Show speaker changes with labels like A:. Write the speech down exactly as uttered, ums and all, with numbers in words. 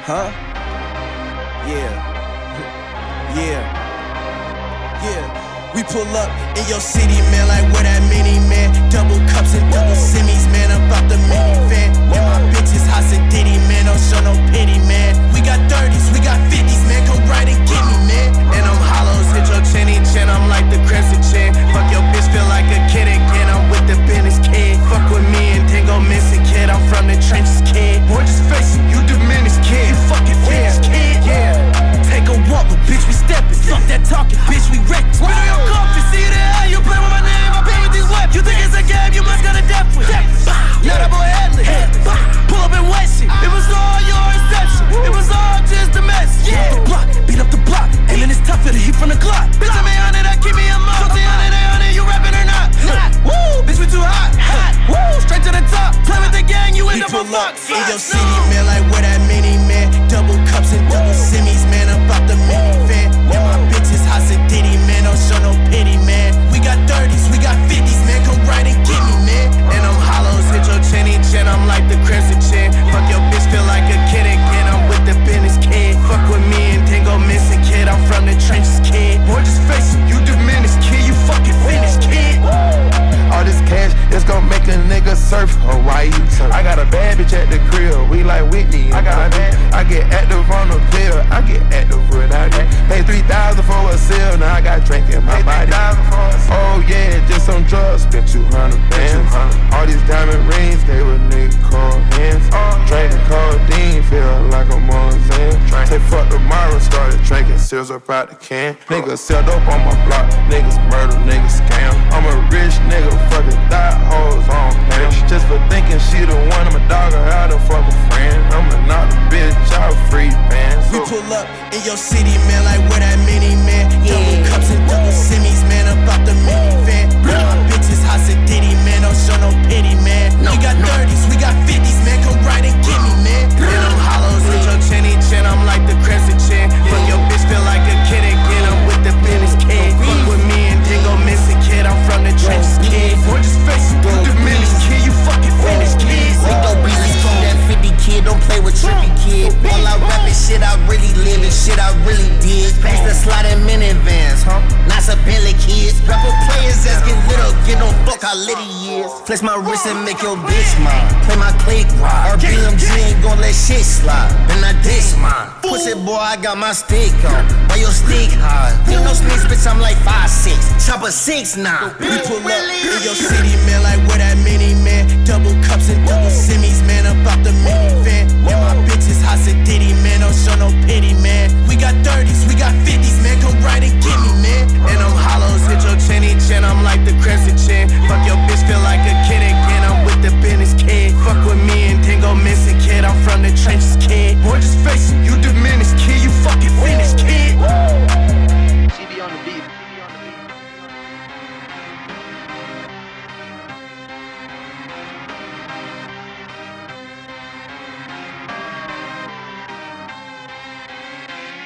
A: Huh? Yeah. Yeah. Yeah. We pull up in your city, man, like where that mini, man. Double cups and double semis, man, about the minivan. And my bitches hot and ditty, man, don't show no pity, man. We got thirties, we got fifties, man, go right and get me, man. And I'm hollows, hit your chinny chin, I'm like the crescent chin. Fuck your bitch, feel like a kid again, I'm with the business kid. Fuck with me and then go missing, kid, I'm from the trenches, kid. Boy, just face it, you diminished, kid, you fucking finished, kid, yeah. Take a walk, but bitch, we steppin'. Fuck that talking, bitch, we wrecked. Spit on your coffee, see that? You play with my name, I play with these weapons. You think it's a game, you must got a death with. Now that boy headless. Pull up and wet shit. It was all your reception. It was all just the message. Beat up the block, beat up the block. Aiming is tougher to heat from the Glock. Bitch, I'm eight hundred, that keep me a month. twenty hundred, eight hundred, you rapping or not? Woo, bitch, we too hot. Hot. Woo, straight to the top. Play with the gang, you end up a fox. In your city, man, like where that mini, man. Double cups and double semis, man, about the minivan. And my bitches hot and ditty, man, don't show no pity, man. We got thirties, we got fifties, man, come right and get me, man. And I'm hollows, hit your chinny chin, I'm like the crescent chin. Fuck your bitch, feel like a kid again, I'm with the business kid. Fuck with me and then go missing, kid, I'm from the trenches, kid. Boy, just face it, you diminished, kid, you fucking finished, kid.
B: All this cash, it's gon' make a nigga surf Hawaii. I got a bad bitch at the crib, we like Whitney. I got a bad, I get active on the pill, I get active without it. Pay three thousand for a seal, now I got drink in my body. Oh yeah, just some drugs, spent two hundred bands. All these diamond rings, they were nigga cold hands. Drinking codeine, feel like I'm on Zen. Say fuck tomorrow, started drinking seals up out the can. Niggas sell dope on my block, niggas murder, niggas scam. I'm a rich nigga, fucking thought hoes on pam. Just for thinking she the one, I'm a dog, I had a fucking friend. I'ma knock the bitch out, free bands.
A: We pull up in your city, man, like where that mini, man. Double cups and double semis, man, about the minivan. And my bitches hot and ditty, man, don't show no pity, man. We got thirties, we got fifties, man, come right and get me, man. And I'm hollows, hit your chinny chin, I'm like the crescent chin. Fuck your bitch, feel like a kid again, I'm with the business kid. Fuck with me and then go missing, kid, I'm from the trenches, kid. Boy, just face it, you diminished, kid, you fucking finished, kid.
C: Make no business from that fifty kid, don't play with trippy kid. All I rap is shit I really live and shit I really did. Pass the sliding minivans, huh? Not some Bentley kids. Rapper players that's get lit up, get no fuck how lit he is. Flex my wrist and make your bitch mine. Play my click ride. Our B M G ain't gon' let shit slide. Then I diss mine. Pussy boy, I got my stick on. Why your stick high? You no sneaks, bitch, I'm like five six. Chopper six nine.
A: We pull up in your city, man, like